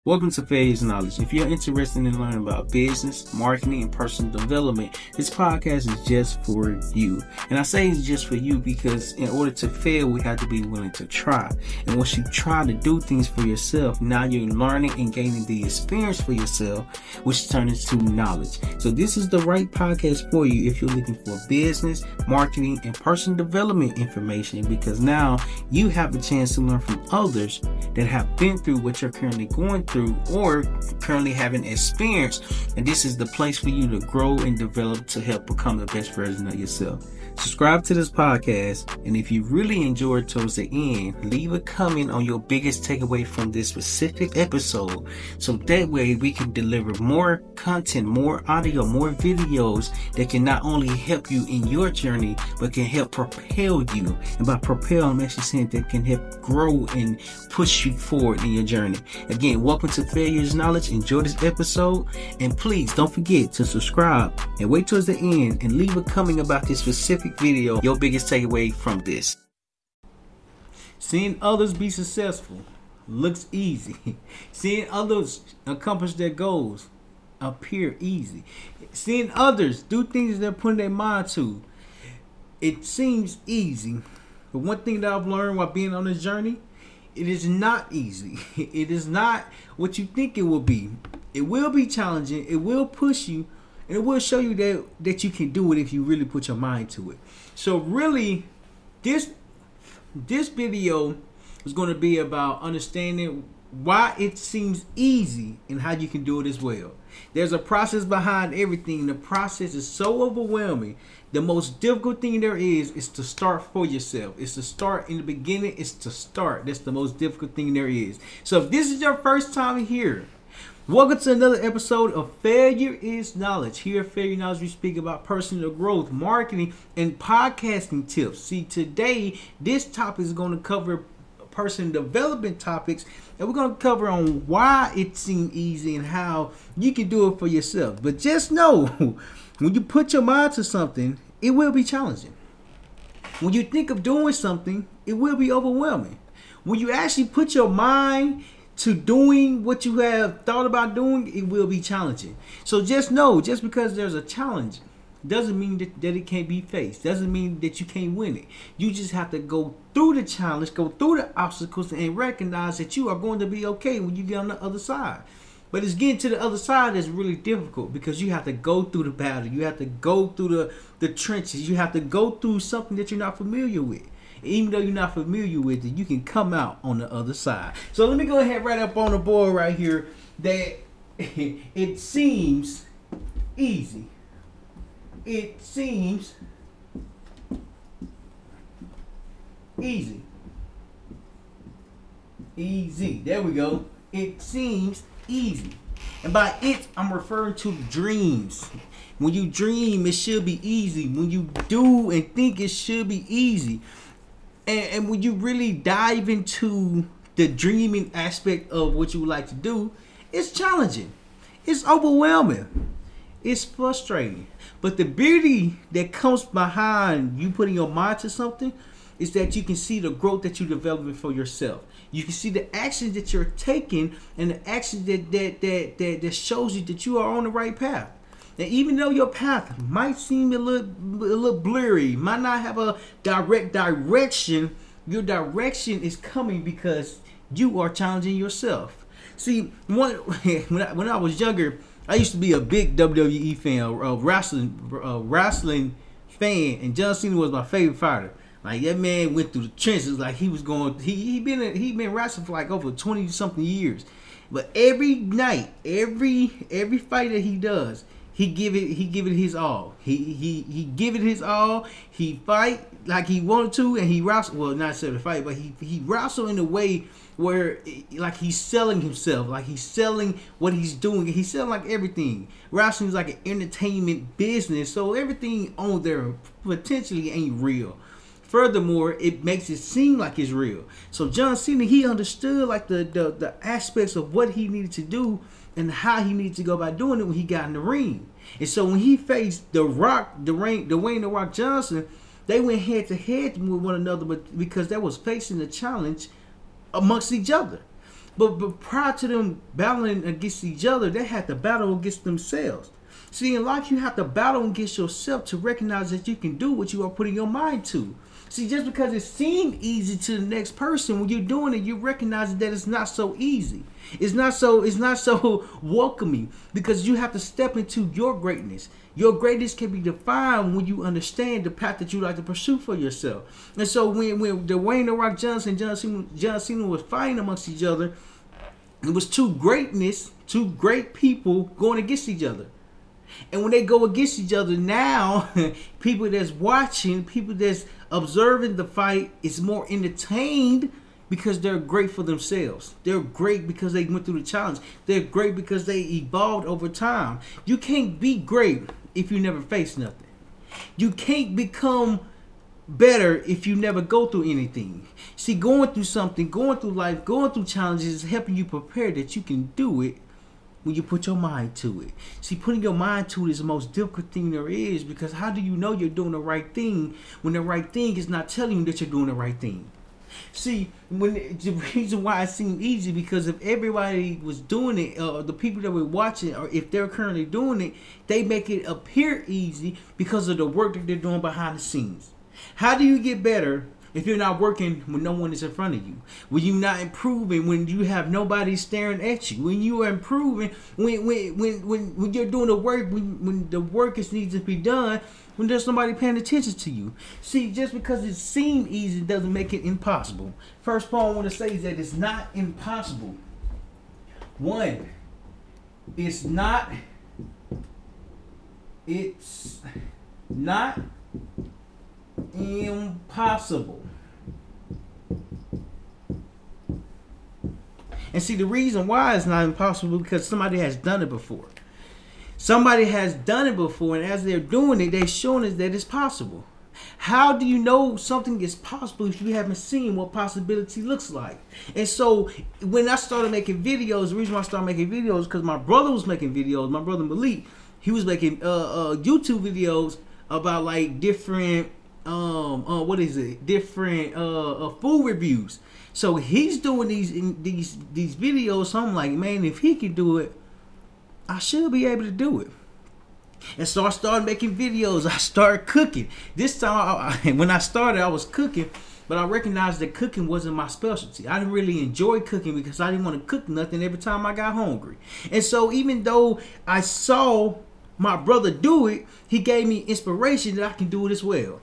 Welcome to Failure's Knowledge. If you're interested in learning about business, marketing, and personal development, this podcast is just for you. And I say it's just for you because in order to fail, we have to be willing to try. And once you try to do things for yourself, now you're learning and gaining the experience for yourself, which turns into knowledge. So this is the right podcast for you if you're looking for business, marketing, and personal development information, because now you have the chance to learn from others that have been through what you're currently going through or currently having experience, and this is the place for you to grow and develop to help become the best version of yourself. Subscribe to this podcast, and if you really enjoyed towards the end, leave a comment on your biggest takeaway from this specific episode, so that way we can deliver more content, more audio, more videos that can not only help you in your journey, but can help propel you. And by propel, I'm actually saying that can help grow and push you forward in your journey. Again, welcome to Failure's Knowledge. Enjoy this episode, and please don't forget to subscribe and wait towards the end and leave a comment about this specific video, your biggest takeaway from this. Seeing others be successful looks easy. Seeing others accomplish their goals appear easy. Seeing others do things they're putting their mind to, it seems easy. But one thing that I've learned while being on this journey, it is not easy. It is not what you think it will be. It will be challenging. It will push you. And it will show you that you can do it if you really put your mind to it. So really, this video is going to be about understanding why it seems easy and how you can do it as well. There's a process behind everything. The process is so overwhelming. The most difficult thing there is to start for yourself. It's to start in the beginning. It's to start. That's the most difficult thing there is. So if this is your first time here, welcome to another episode of Failure is Knowledge. Here at Failure Knowledge, we speak about personal growth, marketing, and podcasting tips. See, today, this topic is going to cover personal development topics, and we're going to cover on why it seems easy and how you can do it for yourself. But just know, when you put your mind to something, it will be challenging. When you think of doing something, it will be overwhelming. When you actually put your mind to doing what you have thought about doing, it will be challenging. So just know, just because there's a challenge doesn't mean that it can't be faced. Doesn't mean that you can't win it. You just have to go through the challenge, go through the obstacles, and recognize that you are going to be okay when you get on the other side. But it's getting to the other side that's really difficult, because you have to go through the battle. You have to go through the trenches. You have to go through something that you're not familiar with. Even though you're not familiar with it, you can come out on the other side. So let me go ahead right up on the board right here that it seems easy. It seems easy. Easy. There we go. It seems easy. And by it, I'm referring to dreams. When you dream, it should be easy. When you do and think, it should be easy. And when you really dive into the dreaming aspect of what you would like to do, it's challenging. It's overwhelming. It's frustrating. But the beauty that comes behind you putting your mind to something is that you can see the growth that you're developing for yourself. You can see the actions that you're taking and the actions that shows you that you are on the right path. And even though your path might seem a little blurry, might not have a direct direction, your direction is coming because you are challenging yourself. See, when I was younger, I used to be a big WWE fan, wrestling fan, and John Cena was my favorite fighter. Like, that man went through the trenches, like he was going. He been wrestling for like over 20 something years, but every night, every fight that he does, he give it his all. He give it his all. He fight like he wanted to, and he wrestle. Well, not necessarily fight, but he wrestle in a way where like he's selling himself, like he's selling what he's doing. He's selling like everything. Wrestling is like an entertainment business, so everything on there potentially ain't real. Furthermore, it makes it seem like it's real. So John Cena, he understood like the aspects of what he needed to do and how he needed to go about doing it when he got in the ring. And so when he faced Dwayne The Rock Johnson, they went head to head with one another, but because they was facing a challenge amongst each other. But prior to them battling against each other, they had to battle against themselves. See, in life, you have to battle against yourself to recognize that you can do what you are putting your mind to. See, just because it seemed easy to the next person, when you're doing it, you recognize that it's not so easy. It's not so welcoming, because you have to step into your greatness. Your greatness can be defined when you understand the path that you like to pursue for yourself. And so when Dwayne "The Rock" Johnson and John Cena was fighting amongst each other, it was two great people going against each other. And when they go against each other now, people that's watching, people that's observing the fight is more entertained because they're great for themselves. They're great because they went through the challenge. They're great because they evolved over time. You can't be great if you never face nothing. You can't become better if you never go through anything. See, going through something, going through life, going through challenges is helping you prepare that you can do it when you put your mind to it. See, putting your mind to it is the most difficult thing there is, because how do you know you're doing the right thing when the right thing is not telling you that you're doing the right thing? See, the reason why it seemed easy, because if everybody was doing it, the people that were watching, or if they're currently doing it, they make it appear easy because of the work that they're doing behind the scenes. How do you get better if you're not working when no one is in front of you? When you're not improving, when you have nobody staring at you? When you are improving, when you're doing the work, when the work needs to be done, when there's nobody paying attention to you. See, just because it seems easy doesn't make it impossible. First point I want to say is that it's not impossible. One, it's not impossible. And see, the reason why it's not impossible, because somebody has done it before. Somebody has done it before, and as they're doing it, they're showing us that it's possible. How do you know something is possible if you haven't seen what possibility looks like? And so when I started making videos, the reason why I started making videos is because my brother was making videos. My brother Malik, he was making YouTube videos about like different different food reviews. So he's doing these videos. So I'm like, man, if he can do it, I should be able to do it. And so I started making videos. I started cooking. This time, when I started, I was cooking, but I recognized that cooking wasn't my specialty. I didn't really enjoy cooking because I didn't want to cook nothing every time I got hungry. And so even though I saw my brother do it, he gave me inspiration that I can do it as well.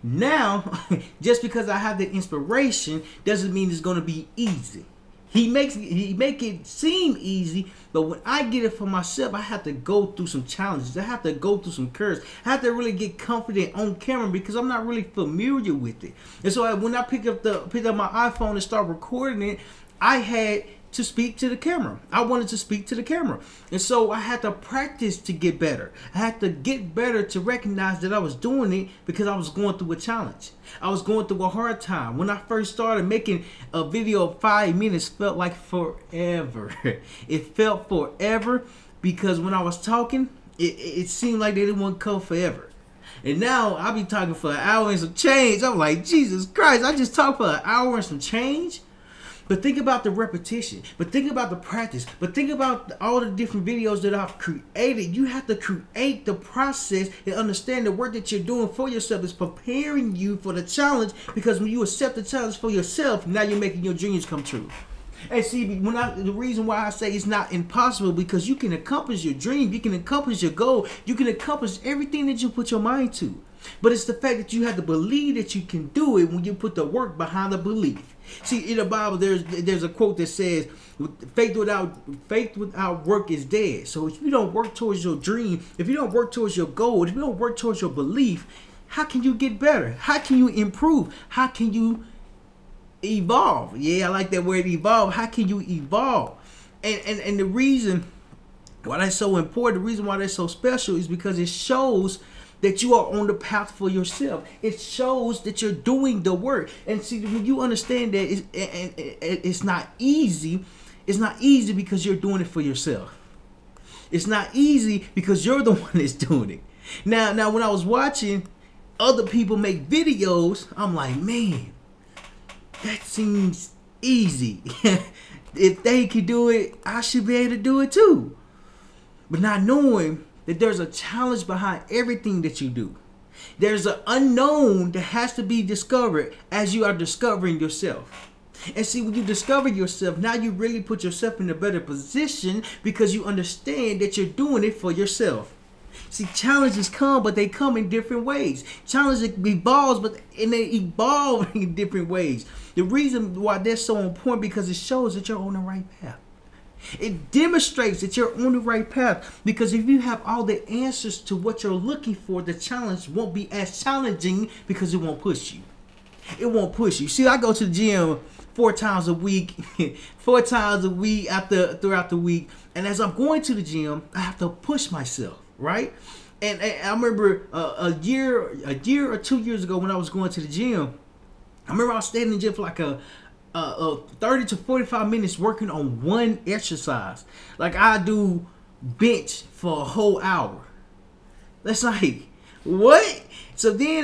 Now, just because I have the inspiration doesn't mean it's going to be easy. He make it seem easy, but when I get it for myself, I have to go through some challenges. I have to go through some curves. I have to really get confident on camera because I'm not really familiar with it. And so when I pick up my iPhone and start recording it, I had to speak to the camera. I wanted to speak to the camera. And so I had to practice to get better. I had to get better to recognize that I was doing it because I was going through a challenge. I was going through a hard time. When I first started making a video of 5 minutes, felt like forever. It felt forever because when I was talking, it seemed like they didn't want to go forever. And now I'll be talking for an hour and some change. I'm like, Jesus Christ, I just talked for an hour and some change? But think about the repetition. But think about the practice. But think about all the different videos that I've created. You have to create the process and understand the work that you're doing for yourself is preparing you for the challenge. Because when you accept the challenge for yourself, now you're making your dreams come true. And see, the reason why I say it's not impossible, because you can accomplish your dream, you can accomplish your goal, you can accomplish everything that you put your mind to. But it's the fact that you have to believe that you can do it when you put the work behind the belief. See, in the Bible, there's a quote that says, faith without work is dead. So if you don't work towards your dream, if you don't work towards your goal, if you don't work towards your belief, how can you get better? How can you improve? How can you evolve? Yeah, I like that word, evolve. How can you evolve? And the reason why that's so important, the reason why that's so special is because it shows that you are on the path for yourself. It shows that you're doing the work. And see, when you understand that it's not easy, it's not easy because you're doing it for yourself. It's not easy because you're the one that's doing it. Now, when I was watching other people make videos, I'm like, man, that seems easy. if they can do it, I should be able to do it too. But not knowing that there's a challenge behind everything that you do. There's an unknown that has to be discovered as you are discovering yourself. And see, when you discover yourself, now you really put yourself in a better position because you understand that you're doing it for yourself. See, challenges come, but they come in different ways. Challenges evolve, and they evolve in different ways. The reason why they're so important because it shows that you're on the right path. It demonstrates that you're on the right path because if you have all the answers to what you're looking for, the challenge won't be as challenging because it won't push you. It won't push you. See, I go to the gym 4 times a week, 4 times a week throughout the week. And as I'm going to the gym, I have to push myself, right? And I remember a year or 2 years ago when I was going to the gym, I remember I was staying in the gym for like a 30 to 45 minutes working on one exercise. Like I do bench for a whole hour. That's like, what? So then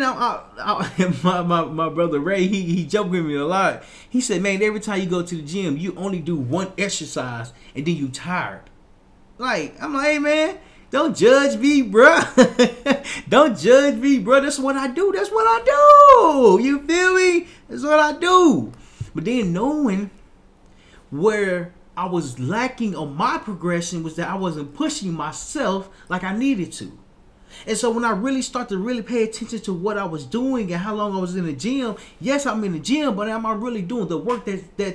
my brother Ray, he joked with me a lot. He said, man, every time you go to the gym, you only do one exercise and then you tired. Like, I'm like, hey man, don't judge me, bro. Don't judge me, bro. That's what I do. That's what I do. You feel me? That's what I do. But then knowing where I was lacking on my progression was that I wasn't pushing myself like I needed to. And so when I really start to really pay attention to what I was doing and how long I was in the gym, yes, I'm in the gym, but am I really doing the work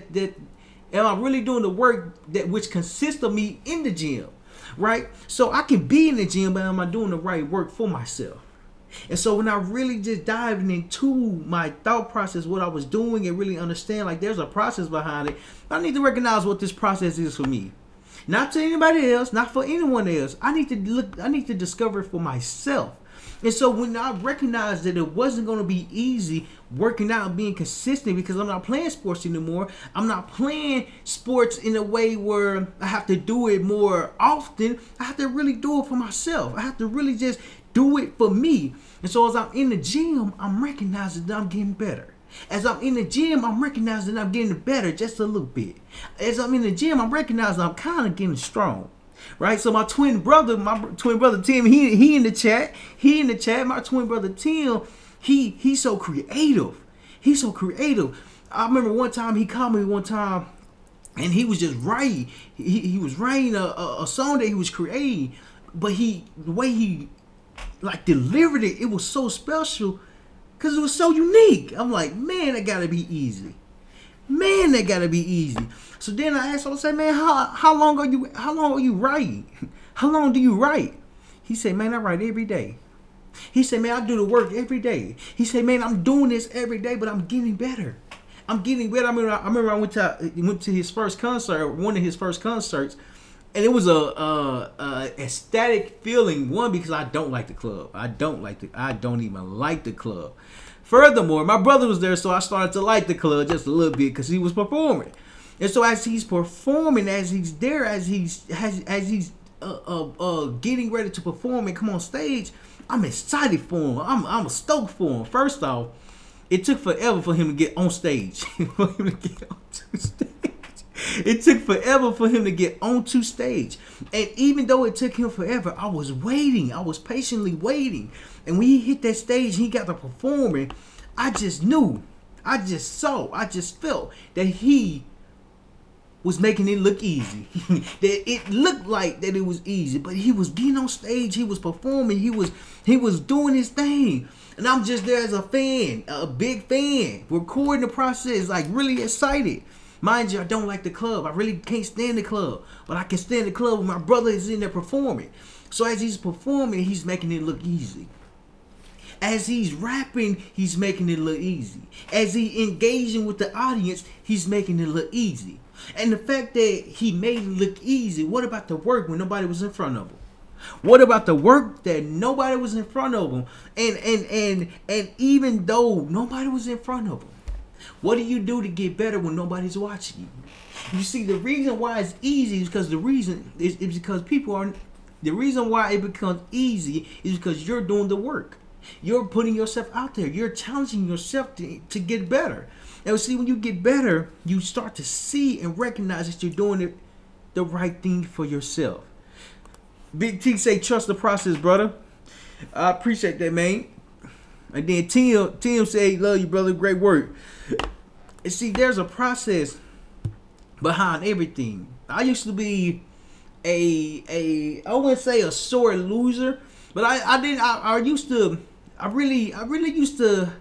am I really doing the work that which consists of me in the gym, right? So I can be in the gym, but am I doing the right work for myself? And so when I really just diving into my thought process, what I was doing and really understand like there's a process behind it, I need to recognize what this process is for me. Not to anybody else, not for anyone else. I need to discover it for myself. And so when I recognized that it wasn't going to be easy working out and being consistent because I'm not playing sports anymore. I'm not playing sports in a way where I have to do it more often. I have to really do it for myself. I have to really just do it for me. And so as I'm in the gym, I'm recognizing that I'm getting better. As I'm in the gym, I'm recognizing that I'm getting better just a little bit. As I'm in the gym, I'm recognizing I'm kind of getting strong. Right? So my twin brother Tim, he in the chat. My twin brother Tim, he's so creative. He's so creative. I remember one time he called me one time and he was just writing. He was writing a song that he was creating, but the way he like delivered it, it was so special because it was so unique. I'm like, man, that gotta be easy. Man, that gotta be easy. So then I asked him, I said, man, how long are you writing? How long do you write? He said, man, I write every day. He said, man, I do the work every day. He said, man, I'm doing this every day, but I'm getting better. I'm getting better. I remember I went to his first concert, one of his first concerts, and it was a ecstatic feeling. One, because I don't like the club. I don't even like the club. Furthermore, my brother was there, so I started to like the club just a little bit because he was performing. And so as he's performing, as he's there, as he's getting ready to perform and come on stage, I'm excited for him. I'm stoked for him. First off, it took forever for him to get on stage. It took forever for him to get onto stage. And even though it took him forever, I was waiting. I was patiently waiting. And when he hit that stage, he got to performing, I just knew, I just felt that he was making it look easy. That it looked like that it was easy, but he was getting on stage, he was performing, he was doing his thing. And I'm just there as a fan, a big fan, recording the process, like really excited. Mind you, I don't like the club. I really can't stand the club. But I can stand the club when my brother is in there performing. So as he's performing, he's making it look easy. As he's rapping, he's making it look easy. As he engaging with the audience, he's making it look easy. And the fact that he made it look easy, what about the work when nobody was in front of him? What about the work that nobody was in front of him? And even though nobody was in front of him, what do you do to get better when nobody's watching you? You see, the reason why it's easy is because the reason why it becomes easy is because you're doing the work. You're putting yourself out there. You're challenging yourself to get better. And see, when you get better, you start to see and recognize that you're doing it the right thing for yourself. Big T say, trust the process, brother. I appreciate that, man. And then Tim say, love you, brother. Great work. And see, there's a process behind everything. I used to be I wouldn't say a sore loser, but I really used to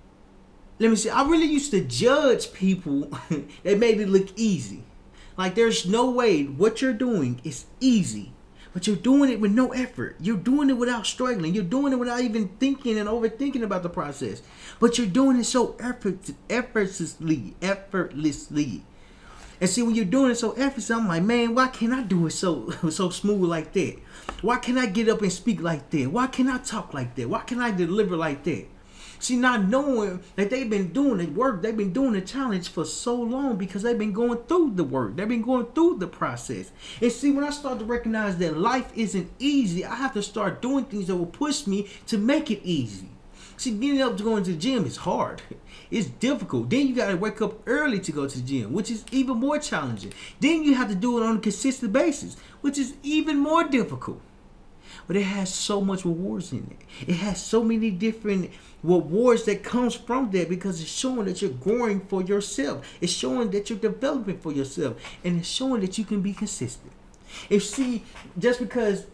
judge people that made it look easy. Like, there's no way what you're doing is easy, but you're doing it with no effort. You're doing it without struggling. You're doing it without even thinking and overthinking about the process. But you're doing it so effortlessly. And see, when you're doing it so effortlessly, I'm like, man, why can't I do it so smooth like that? Why can't I get up and speak like that? Why can't I talk like that? Why can't I deliver like that? See, not knowing that they've been doing the work, they've been doing the challenge for so long because they've been going through the work. They've been going through the process. And see, when I start to recognize that life isn't easy, I have to start doing things that will push me to make it easy. See, getting up to going to the gym is hard. It's difficult. Then you got to wake up early to go to the gym, which is even more challenging. Then you have to do it on a consistent basis, which is even more difficult. But it has so much rewards in it. It has so many different rewards that comes from that because it's showing that you're growing for yourself. It's showing that you're developing for yourself. And it's showing that you can be consistent. If see, just because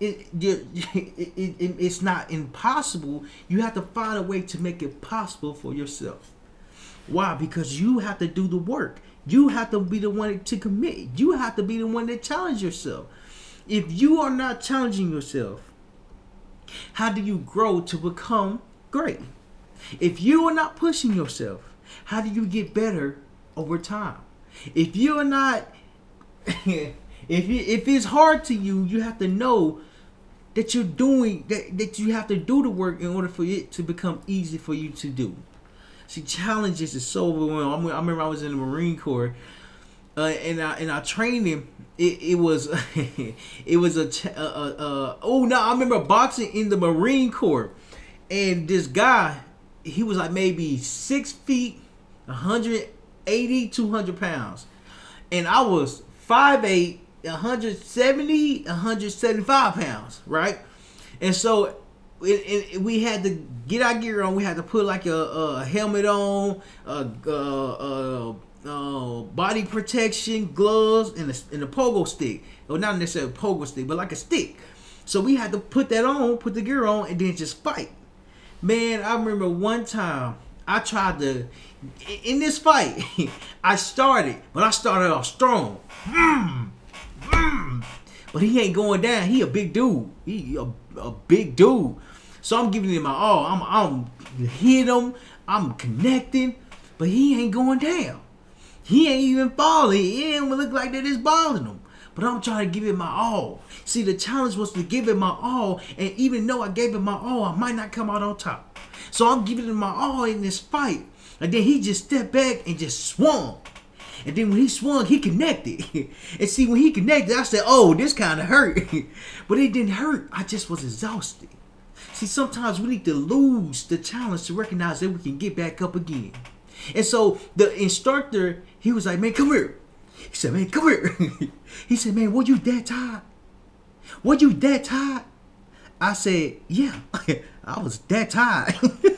it's not impossible, you have to find a way to make it possible for yourself. Why? Because you have to do the work. You have to be the one to commit. You have to be the one that challenge yourself. If you are not challenging yourself, how do you grow to become great? If you are not pushing yourself, how do you get better over time? If you are not, if it's hard to you, you have to know that you're doing that you have to do the work in order for it to become easy for you to do. See, challenges is so overwhelming. I remember I was in the Marine Corps, and our training. It was I remember boxing in the Marine Corps, and this guy, he was like maybe 6 feet, 180, 200 pounds, and I was 5'8", 170, 175 pounds, right? And so we had to get our gear on. We had to put like a helmet on, body protection, gloves, and a pogo stick. Well, not necessarily a pogo stick, but like a stick. So we had to put that on, put the gear on, and then just fight. Man, I remember one time I tried to, in this fight, I started off strong. But he ain't going down. He a big dude. He a big dude. So I'm giving him my all. I'm hitting him. I'm connecting. But he ain't going down. He ain't even falling. It ain't even look like that it's bothering him. But I'm trying to give it my all. See, the challenge was to give it my all. And even though I gave it my all, I might not come out on top. So I'm giving it my all in this fight. And then he just stepped back and just swung. And then when he swung, he connected. And see, when he connected, I said, oh, this kind of hurt. But it didn't hurt. I just was exhausted. See, sometimes we need to lose the challenge to recognize that we can get back up again. And so the instructor, he was like, man, come here. He said, man, come here. He said, man, were you that tired? Were you that tired? I said, yeah, I was that tired.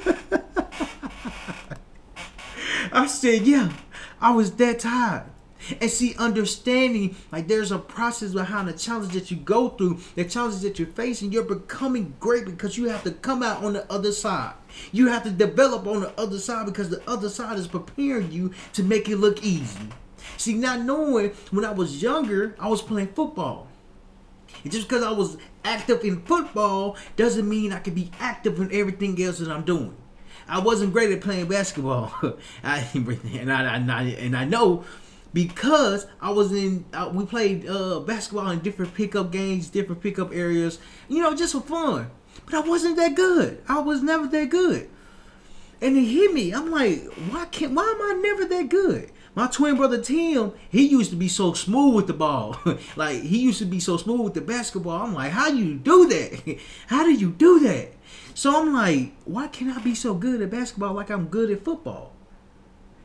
I said, yeah, I was that tired. And see, understanding, like there's a process behind the challenge that you go through, the challenges that you're facing, you're becoming great because you have to come out on the other side. You have to develop on the other side because the other side is preparing you to make it look easy. See, not knowing when I was younger, I was playing football. And just because I was active in football doesn't mean I can be active in everything else that I'm doing. I wasn't great at playing basketball. And I know because I was we played basketball in different pickup games, different pickup areas, just for fun. But I wasn't that good. I was never that good. And it hit me. I'm like, why am I never that good? My twin brother Tim, he used to be so smooth with the ball. Like, he used to be so smooth with the basketball. I'm like, how do you do that? How do you do that? So I'm like, why can't I be so good at basketball like I'm good at football?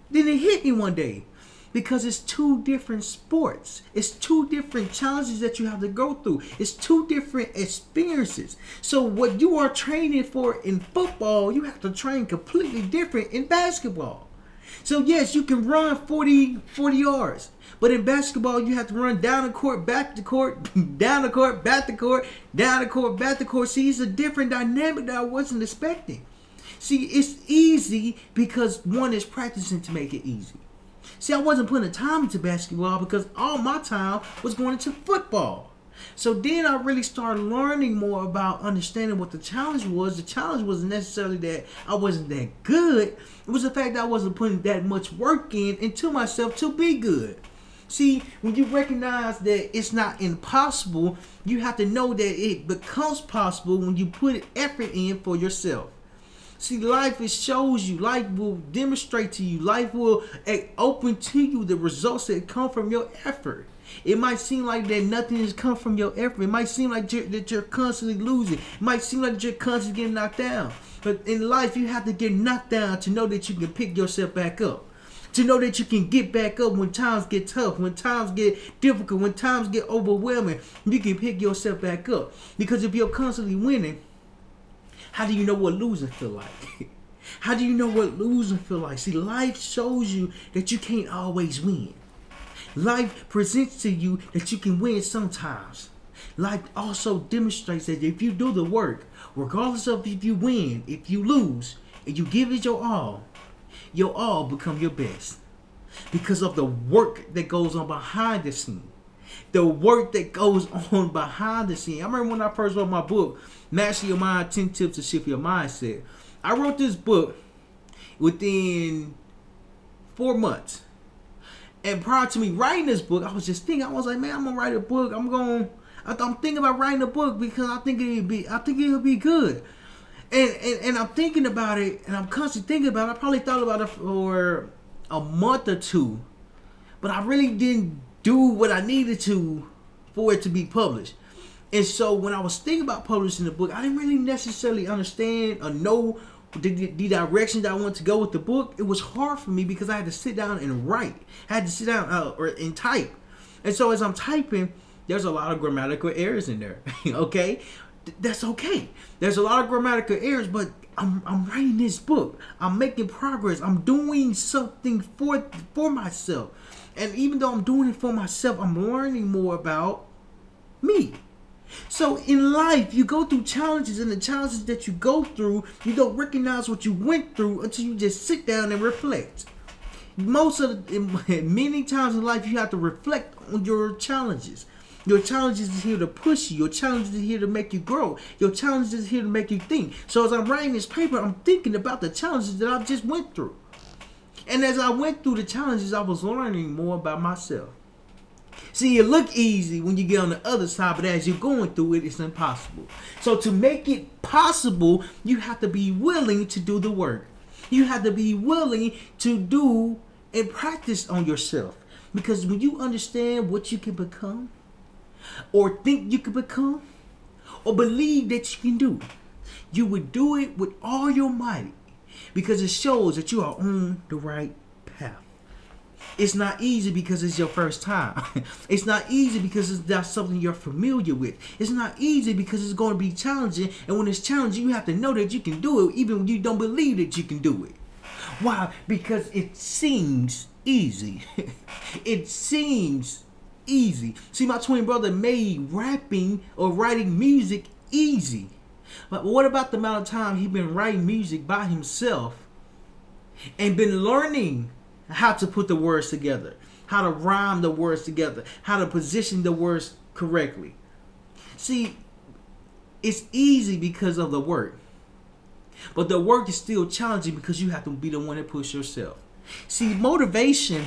Then it hit me one day. Because it's two different sports. It's two different challenges that you have to go through. It's two different experiences. So what you are training for in football, you have to train completely different in basketball. So yes, you can run 40 yards. But in basketball, you have to run down the court, back to court, down the court, back to court, down the court, back to court. See, it's a different dynamic that I wasn't expecting. See, it's easy because one is practicing to make it easy. See, I wasn't putting time into basketball because all my time was going into football. So then I really started learning more about understanding what the challenge was. The challenge wasn't necessarily that I wasn't that good. It was the fact that I wasn't putting that much work into myself to be good. See, when you recognize that it's not impossible, you have to know that it becomes possible when you put effort in for yourself. See, life shows you, life will demonstrate to you, life will open to you the results that come from your effort. It might seem like that nothing has come from your effort. It might seem like that you're constantly losing. It might seem like that you're constantly getting knocked down. But in life, you have to get knocked down to know that you can pick yourself back up. To know that you can get back up when times get tough, when times get difficult, when times get overwhelming. You can pick yourself back up. Because if you're constantly winning, how do you know what losing feel like? How do you know what losing feel like? See, life shows you that you can't always win. Life presents to you that you can win sometimes. Life also demonstrates that if you do the work, regardless of if you win, if you lose, and you give it your all become your best. Because of the work that goes on behind the scene. The work that goes on behind the scene. I remember when I first wrote my book, Master Your Mind, 10 Tips to Shift Your Mindset. I wrote this book within 4 months. And prior to me writing this book, I was just thinking, I was like, man, I'm gonna write a book. I'm thinking about writing a book because I think it'll be good. And I'm thinking about it, and I'm constantly thinking about it. I probably thought about it for a month or two, but I really didn't do what I needed to for it to be published. And so when I was thinking about publishing the book, I didn't really necessarily understand or know the direction that I wanted to go with the book. It was hard for me because I had to sit down and write. I had to sit down and type. And so as I'm typing, there's a lot of grammatical errors in there. Okay? That's okay. There's a lot of grammatical errors, but I'm writing this book. I'm making progress. I'm doing something for myself. And even though I'm doing it for myself, I'm learning more about me. So in life, you go through challenges, and the challenges that you go through, you don't recognize what you went through until you just sit down and reflect. Many times in life, you have to reflect on your challenges. Your challenges is here to push you. Your challenges is here to make you grow. Your challenges is here to make you think. So as I'm writing this paper, I'm thinking about the challenges that I just went through. And as I went through the challenges, I was learning more about myself. See, it look easy when you get on the other side, but as you're going through it, it's impossible. So to make it possible, you have to be willing to do the work. You have to be willing to do and practice on yourself. Because when you understand what you can become, or think you can become, or believe that you can do, you would do it with all your might. Because it shows that you are on the right path. It's not easy because it's your first time. It's not easy because it's not something you're familiar with. It's not easy because it's going to be challenging. And when it's challenging, you have to know that you can do it even when you don't believe that you can do it. Why? Because it seems easy. It seems easy. See, my twin brother made rapping or writing music easy. But what about the amount of time he's been writing music by himself and been learning how to put the words together, how to rhyme the words together, how to position the words correctly? See, it's easy because of the work. But the work is still challenging because you have to be the one that push yourself. See, motivation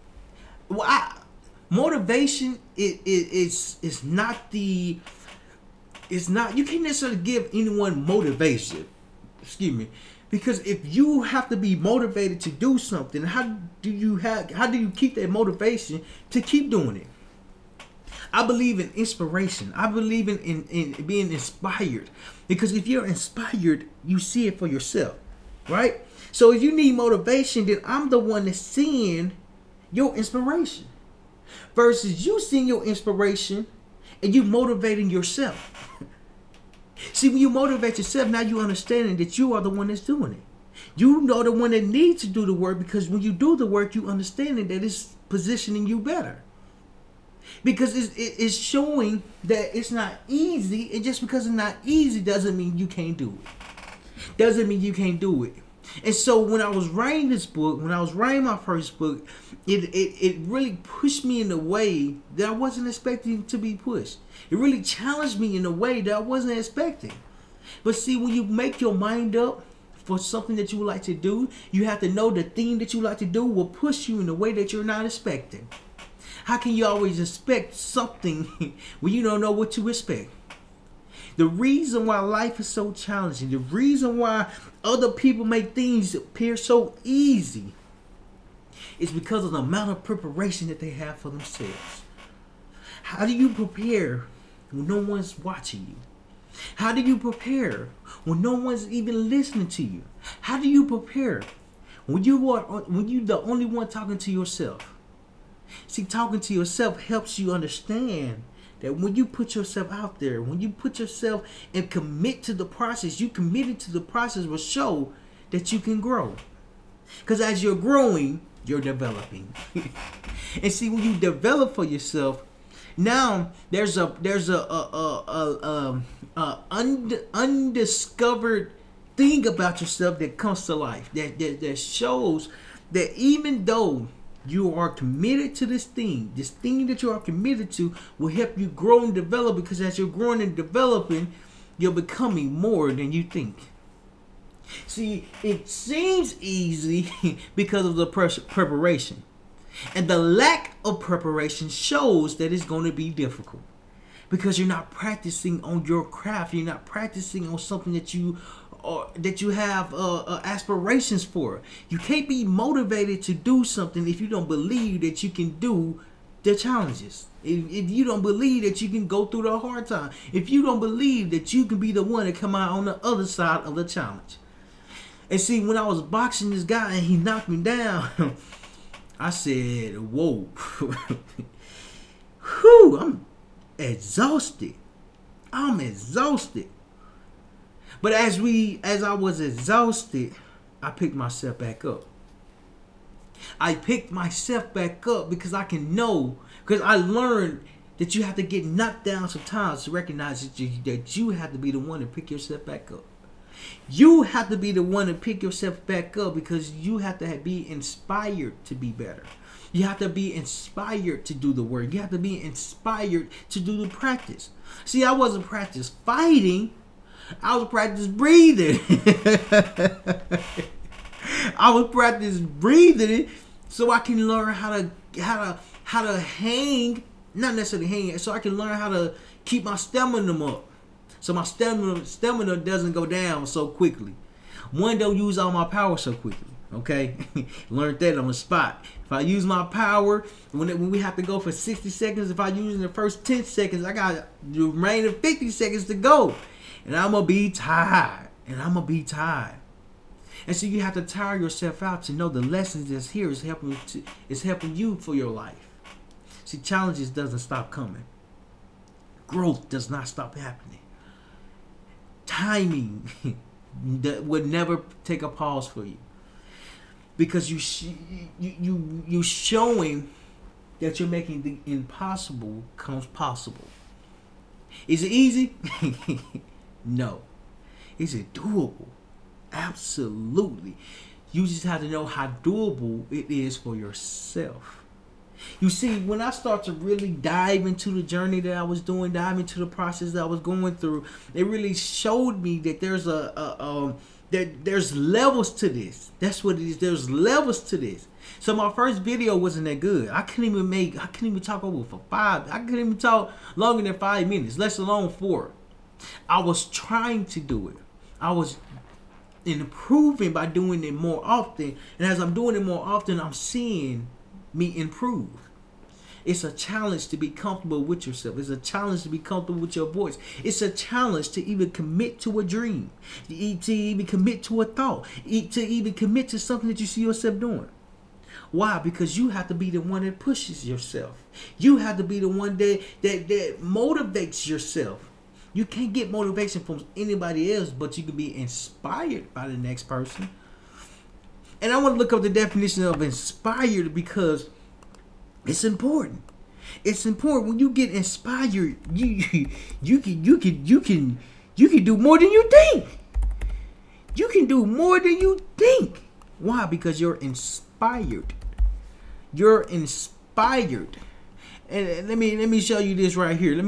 is not the... It's not, you can't necessarily give anyone motivation. Excuse me. Because if you have to be motivated to do something, how do you keep that motivation to keep doing it? I believe in inspiration. I believe in being inspired. Because if you're inspired, you see it for yourself. right? So if you need motivation, then I'm the one that's seeing your inspiration. Versus you seeing your inspiration and you motivating yourself. See, when you motivate yourself, now you understanding that you are the one that's doing it. You know the one that needs to do the work, because when you do the work, you understanding that it's positioning you better. Because it's showing that it's not easy, and just because it's not easy doesn't mean you can't do it. Doesn't mean you can't do it. And so when I was writing this book, when I was writing my first book, it really pushed me in a way that I wasn't expecting to be pushed. It really challenged me in a way that I wasn't expecting. But see, when you make your mind up for something that you would like to do, you have to know the thing that you like to do will push you in a way that you're not expecting. How can you always expect something when you don't know what to expect? The reason why life is so challenging, the reason why other people make things appear so easy, is because of the amount of preparation that they have for themselves. How do you prepare when no one's watching you? How do you prepare when no one's even listening to you? How do you prepare when you're the only one talking to yourself? See, talking to yourself helps you understand that when you put yourself out there, when you put yourself and commit to the process, you committed to the process will show that you can grow. Because as you're growing, you're developing. And see, when you develop for yourself, now there's a undiscovered thing about yourself that comes to life that shows that even though you are committed to this thing that you are committed to will help you grow and develop, because as you're growing and developing, you're becoming more than you think. See, it seems easy because of the preparation. And the lack of preparation shows that it's going to be difficult. Because you're not practicing on your craft. You're not practicing on something that you have aspirations for. You can't be motivated to do something if you don't believe that you can do the challenges. If you don't believe that you can go through the hard time. If you don't believe that you can be the one to come out on the other side of the challenge. And see, when I was boxing this guy and he knocked me down, I said, whoa. Whew, I'm exhausted. But as I was exhausted, I picked myself back up. I picked myself back up because I can know, because I learned that you have to get knocked down sometimes to recognize that you have to be the one to pick yourself back up. You have to be the one to pick yourself back up, because you have to be inspired to be better. You have to be inspired to do the work. You have to be inspired to do the practice. See, I wasn't practice fighting. I was practice breathing. I was practice breathing so I can learn how to hang, not necessarily hang, so I can learn how to keep my stamina up. So my stamina doesn't go down so quickly. One, don't use all my power so quickly. Okay? Learned that on the spot. If I use my power, when we have to go for 60 seconds, if I use in the first 10 seconds, I got the remaining 50 seconds to go. And I'm going to be tired. And so you have to tire yourself out to know the lessons that's here is helping you for your life. See, challenges doesn't stop coming. Growth does not stop happening. Timing would never take a pause for you, because you showing that you're making the impossible comes possible. Is it easy? No. Is it doable? Absolutely. You just have to know how doable it is for yourself. You see, when I start to really dive into the journey that I was doing, dive into the process that I was going through, it really showed me that there's levels to this. That's what it is. There's levels to this. So my first video wasn't that good. I couldn't even talk over for 5. I couldn't even talk longer than 5 minutes, let alone 4. I was trying to do it. I was improving by doing it more often. And as I'm doing it more often, I'm seeing me improve. It's a challenge to be comfortable with yourself. It's a challenge to be comfortable with your voice. It's a challenge to even commit to a dream, to even commit to a thought, to even commit to something that you see yourself doing. Why? Because you have to be the one that pushes yourself. You have to be the one that motivates yourself. You can't get motivation from anybody else, but you can be inspired by the next person. And I want to look up the definition of inspired because it's important. It's important. When you get inspired, you can do more than you think. You can do more than you think. Why? Because you're inspired. You're inspired. And let me show you this right here.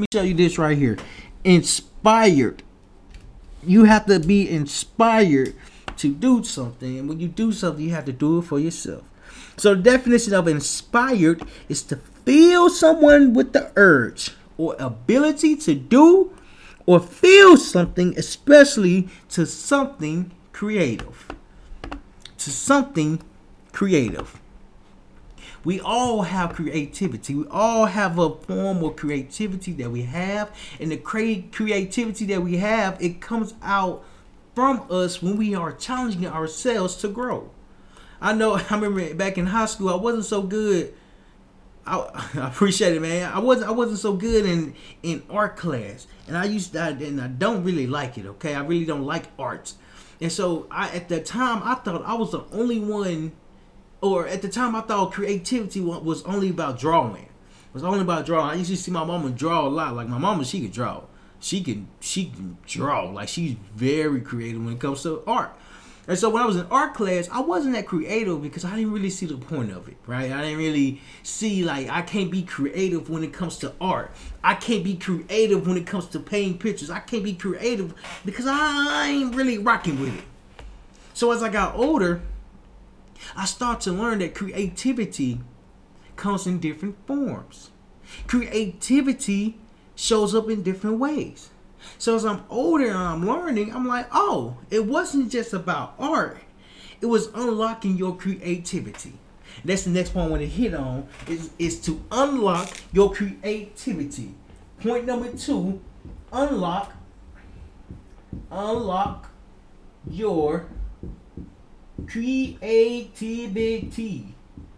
Inspired. You have to be inspired to do something. And when you do something, you have to do it for yourself. So the definition of inspired is to fill someone with the urge or ability to do or feel something, especially to something creative. To something creative. We all have creativity. We all have a form of creativity that we have. And the creativity that we have, it comes out from us when we are challenging ourselves to grow. I remember back in high school, I wasn't so good. I appreciate it, man. I wasn't so good in art class. And I don't really like it, okay? I really don't like arts. And so at the time, I thought I was the only one, or at the time, I thought creativity was only about drawing. It was only about drawing. I used to see my mama draw a lot. Like my mama, she could draw. She can draw. Like she's very creative when it comes to art. And so when I was in art class, I wasn't that creative because I didn't really see the point of it, right? I didn't really see, like, I can't be creative when it comes to art. I can't be creative when it comes to painting pictures. I can't be creative because I ain't really rocking with it. So as I got older, I started to learn that creativity comes in different forms. Creativity shows up in different ways. So as I'm older and I'm learning, I'm like, oh, it wasn't just about art. It was unlocking your creativity. That's the next point I want to hit on is to unlock your creativity. Point number 2, unlock your creativity.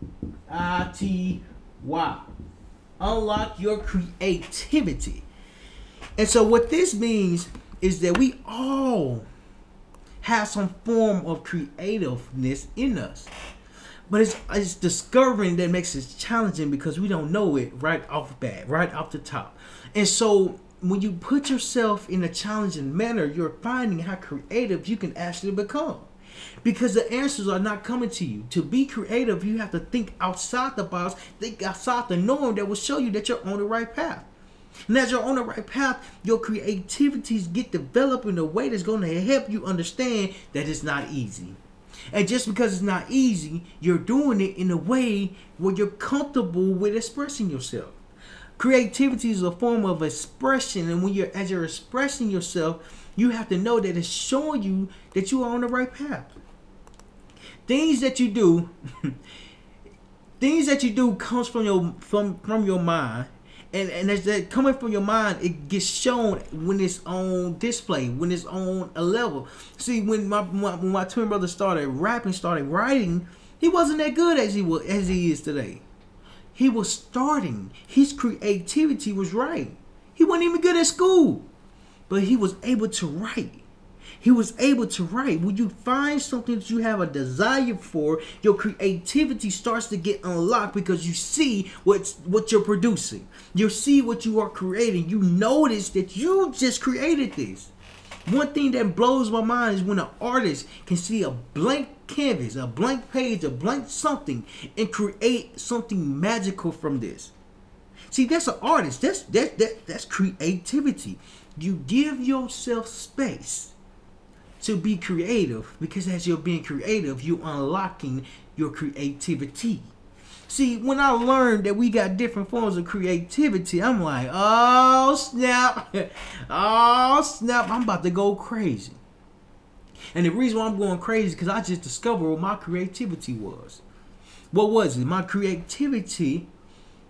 I-T-Y. Unlock your creativity. And so what this means is that we all have some form of creativeness in us. But it's discovering that makes it challenging because we don't know it right off the bat, right off the top. And so when you put yourself in a challenging manner, you're finding how creative you can actually become. Because the answers are not coming to you. To be creative, you have to think outside the box, think outside the norm that will show you that you're on the right path. And as you're on the right path, your creativities get developed in a way that's going to help you understand that it's not easy. And just because it's not easy, you're doing it in a way where you're comfortable with expressing yourself. Creativity is a form of expression, and as you're expressing yourself, you have to know that it's showing you that you are on the right path. Things that you do comes from your mind. And as that coming from your mind, it gets shown when it's on display, when it's on a level. See, when my twin brother started rapping, started writing, he wasn't that good as he is today. He was starting. His creativity was right. He wasn't even good at school, but he was able to write. He was able to write. When you find something that you have a desire for, your creativity starts to get unlocked because you see what you're producing. You see what you are creating. You notice that you just created this. One thing that blows my mind is when an artist can see a blank canvas, a blank page, a blank something, and create something magical from this. See, that's an artist. That's creativity. You give yourself space to be creative, because as you're being creative, you're unlocking your creativity. See, when I learned that we got different forms of creativity, I'm like, oh snap, I'm about to go crazy. And the reason why I'm going crazy is because I just discovered what my creativity was. What was it? My creativity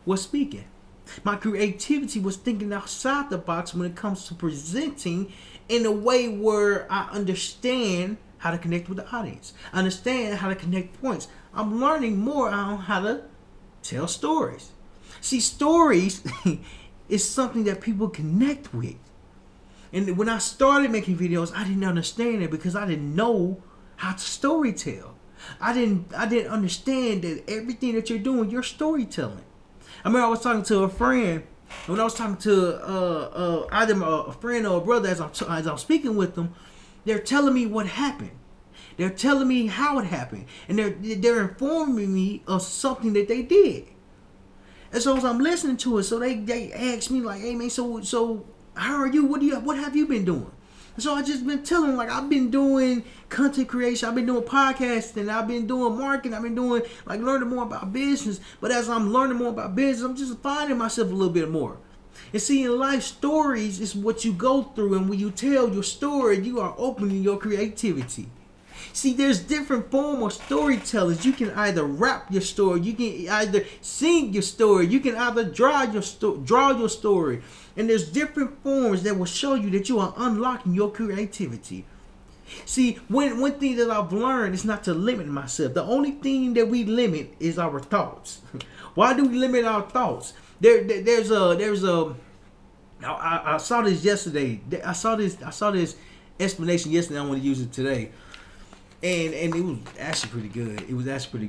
was speaking. My creativity was thinking outside the box when it comes to presenting in a way where I understand how to connect with the audience. I understand how to connect points. I'm learning more on how to tell stories. See, stories is something that people connect with. And when I started making videos, I didn't understand it because I didn't know how to story tell. I didn't understand that everything that you're doing, you're storytelling. I remember I was talking to a friend. When I was talking to either a friend or a brother as I'm speaking with them, they're telling me what happened. They're telling me how it happened, and they're informing me of something that they did. And so as I'm listening to it, so they ask me like, "Hey man, so how are you? What have you been doing?" And so I just been telling them, like, I've been doing content creation, I've been doing podcasting, I've been doing marketing, I've been doing like learning more about business. But as I'm learning more about business, I'm just finding myself a little bit more. And see, in life, stories is what you go through, and when you tell your story, you are opening your creativity. See, there's different form of storytellers. You can either rap your story, you can either sing your story, you can either draw your story. And there's different forms that will show you that you are unlocking your creativity. See, one thing that I've learned is not to limit myself. The only thing that we limit is our thoughts. Why do we limit our thoughts? I saw this yesterday. I saw this explanation yesterday. I want to use it today. And it was actually pretty good. It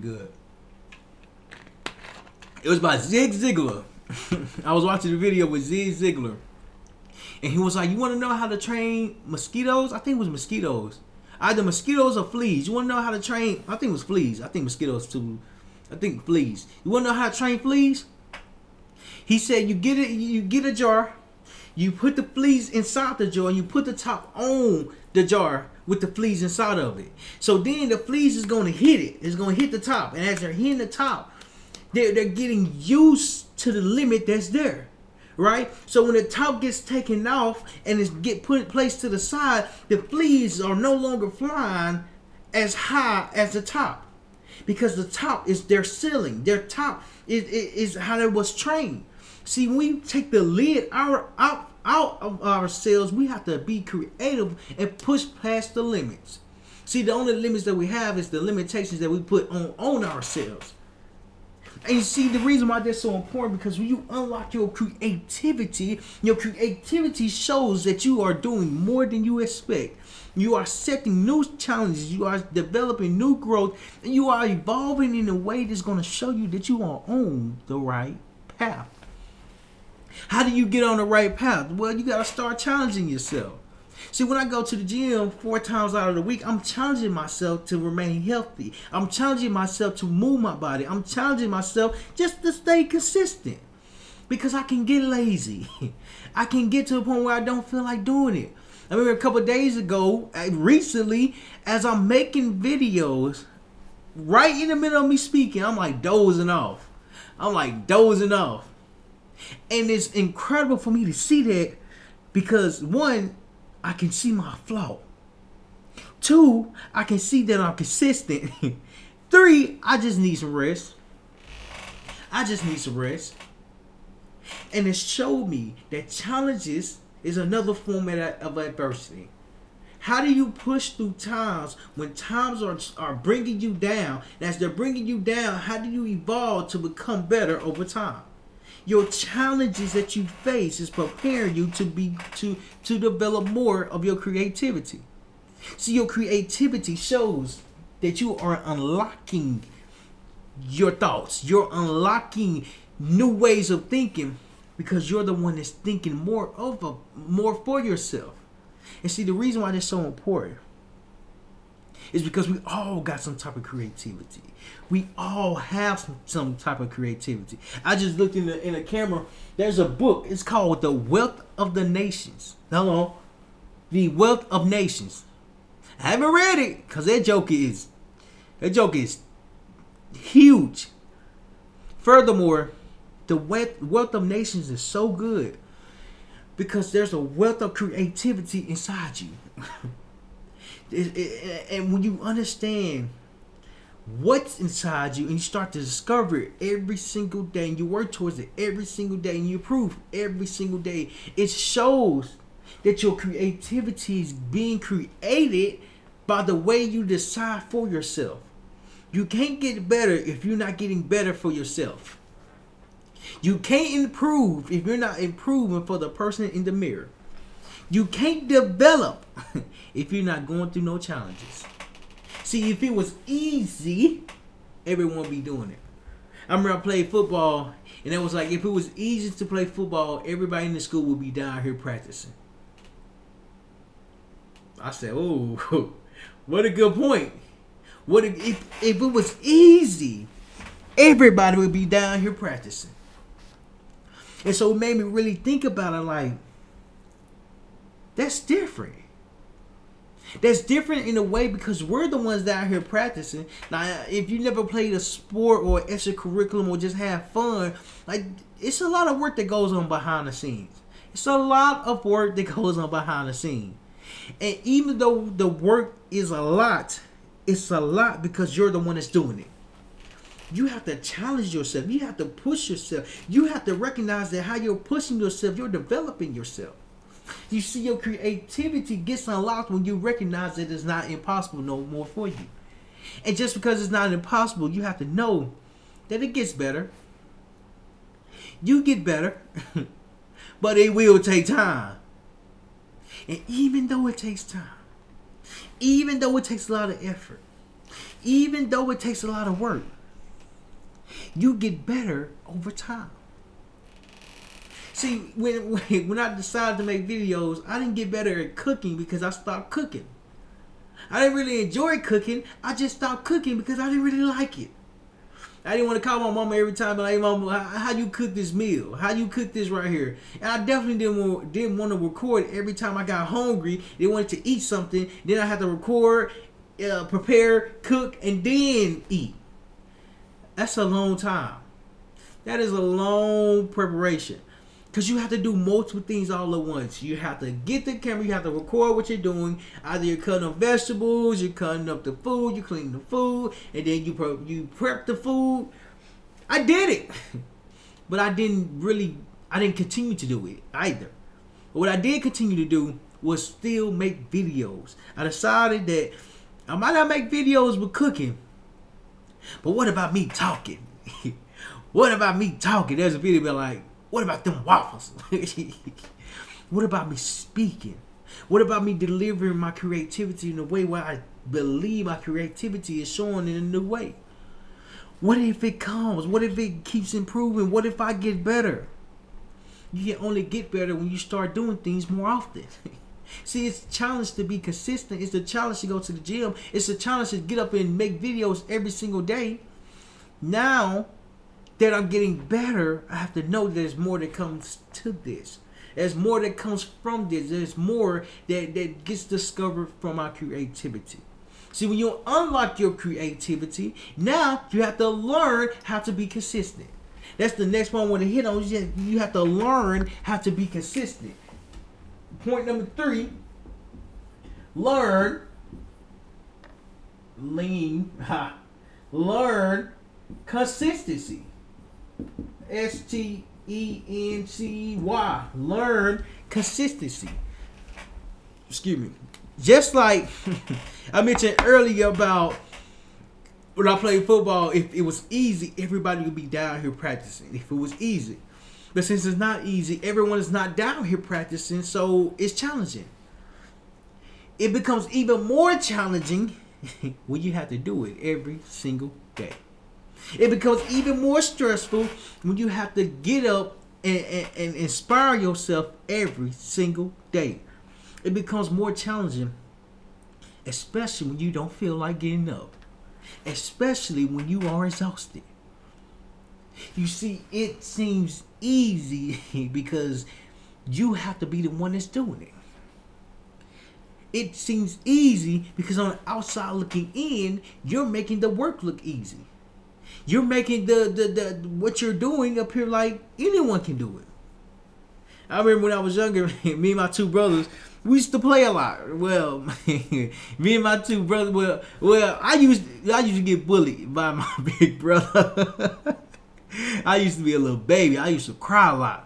was by Zig Ziglar. I was watching the video with Zig Ziglar. And he was like, you want to know how to train mosquitoes? I think it was mosquitoes. Either mosquitoes or fleas. You want to know how to train? I think it was fleas. I think mosquitoes too. I think fleas. You want to know how to train fleas? He said you get a jar. You put the fleas inside the jar and you put the top on the jar with the fleas inside of it. So then the fleas is going to hit it. It's going to hit the top. And as they're hitting the top, they're getting used to the limit that's there. Right? So when the top gets taken off and it's placed to the side, the fleas are no longer flying as high as the top. Because the top is their ceiling. Their top is how it was trained. See, when we take the lid out of ourselves, we have to be creative and push past the limits. See, the only limits that we have is the limitations that we put on ourselves. And you see, the reason why that's so important, because when you unlock your creativity shows that you are doing more than you expect. You are setting new challenges. You are developing new growth. And you are evolving in a way that's going to show you that you are on the right path. How do you get on the right path? Well, you got to start challenging yourself. See, when I go to the gym 4 times out of the week, I'm challenging myself to remain healthy. I'm challenging myself to move my body. I'm challenging myself just to stay consistent. Because I can get lazy. I can get to a point where I don't feel like doing it. I remember a couple of days ago, recently, as I'm making videos, right in the middle of me speaking, I'm like dozing off. And it's incredible for me to see that because, 1, I can see my flaw. 2, I can see that I'm consistent. 3, I just need some rest. And it showed me that challenges is another format of adversity. How do you push through times when times are bringing you down? And as they're bringing you down, how do you evolve to become better over time? Your challenges that you face is preparing you to develop more of your creativity. See, your creativity shows that you are unlocking your thoughts. You're unlocking new ways of thinking because you're the one that's thinking more for yourself. And see, the reason why that's so important is because we all got some type of creativity. We all have some type of creativity. I just looked in the camera. There's a book. It's called The Wealth of the Nations. Hello? The Wealth of Nations. I haven't read it because that joke is huge. Furthermore, the Wealth of Nations is so good because there's a wealth of creativity inside you. And when you understand what's inside you, and you start to discover it every single day, and you work towards it every single day, and you improve every single day. It shows that your creativity is being created by the way you decide for yourself. You can't get better if you're not getting better for yourself. You can't improve if you're not improving for the person in the mirror. You can't develop if you're not going through no challenges. See, if it was easy, everyone would be doing it. I remember I played football, and it was like, if it was easy to play football, everybody in the school would be down here practicing. I said, oh, what a good point. If it was easy, everybody would be down here practicing. And so it made me really think about it, like, that's different. That's different in a way because we're the ones down here practicing. Now, if you never played a sport or extracurriculum or just have fun, like, it's a lot of work that goes on behind the scenes. It's a lot of work that goes on behind the scenes. And even though the work is a lot, it's a lot because you're the one that's doing it. You have to challenge yourself. You have to push yourself. You have to recognize that how you're pushing yourself, you're developing yourself. You see, your creativity gets unlocked when you recognize that it's not impossible no more for you. And just because it's not impossible, you have to know that it gets better. You get better, but it will take time. And even though it takes time, even though it takes a lot of effort, even though it takes a lot of work, you get better over time. See, when I decided to make videos, I didn't get better at cooking because I stopped cooking. I didn't really enjoy cooking. I just stopped cooking because I didn't really like it. I didn't want to call my mama every time, like, hey, mama, how you cook this meal? How you cook this right here? And I definitely didn't want to record every time I got hungry. They wanted to eat something. Then I had to record, prepare, cook, and then eat. That's a long time. That is a long preparation. Because you have to do multiple things all at once. You have to get the camera. You have to record what you're doing. Either you're cutting up vegetables, you're cutting up the food, you clean the food, and then you prep the food. I did it. But I didn't continue to do it either. But what I did continue to do was still make videos. I decided that I might not make videos with cooking, but what about me talking? What about me talking? There's a video about like, what about them waffles? What about me speaking? What about me delivering my creativity in a way where I believe my creativity is showing in a new way? What if it comes? What if it keeps improving? What if I get better? You can only get better when you start doing things more often. See, it's a challenge to be consistent. It's a challenge to go to the gym. It's a challenge to get up and make videos every single day. Now that I'm getting better, I have to know there's more that comes to this. There's more that comes from this. There's more that gets discovered from our creativity. See, when you unlock your creativity, now you have to learn how to be consistent. That's the next one I want to hit on. You have to learn how to be consistent. Point number 3, learn consistency. STENCY. Learn consistency. Excuse me. Just like I mentioned earlier about when I played football, if it was easy, everybody would be down here practicing. If it was easy. But since it's not easy, everyone is not down here practicing, so it's challenging. It becomes even more challenging when you have to do it every single day. It becomes even more stressful when you have to get up and inspire yourself every single day. It becomes more challenging, especially when you don't feel like getting up. Especially when you are exhausted. You see, it seems easy because you have to be the one that's doing it. It seems easy because on the outside looking in, you're making the work look easy. You're making the what you're doing appear like anyone can do it. I remember when I was younger, me and my 2 brothers, We used to play a lot. Well, me and my two brothers. Well, I used to get bullied by my big brother. I used to be a little baby. I used to cry a lot.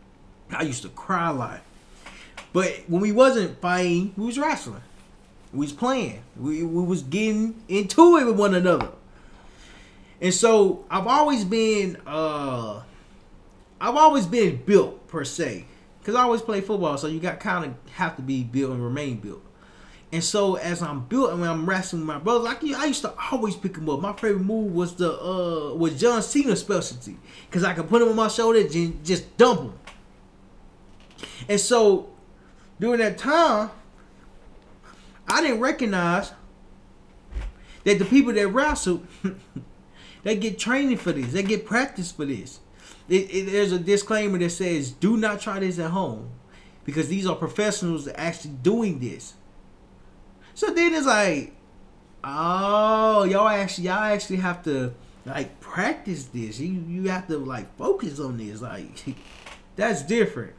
But when we wasn't fighting, we was wrestling. We was playing. We was getting into it with one another. And so I've always been built per se. Because I always play football, so you got kind of have to be built and remain built. And so as I'm built and when I'm wrestling with my brothers, I used to always pick them up. My favorite move was John Cena's specialty, because I could put him on my shoulder and just dump him. And so during that time, I didn't recognize that the people that wrestle, they get training for this, they get practice for this. There's a disclaimer that says, do not try this at home, because these are professionals that actually doing this. So then it's like, oh, y'all actually have to like practice this. You have to like focus on this. Like, that's different.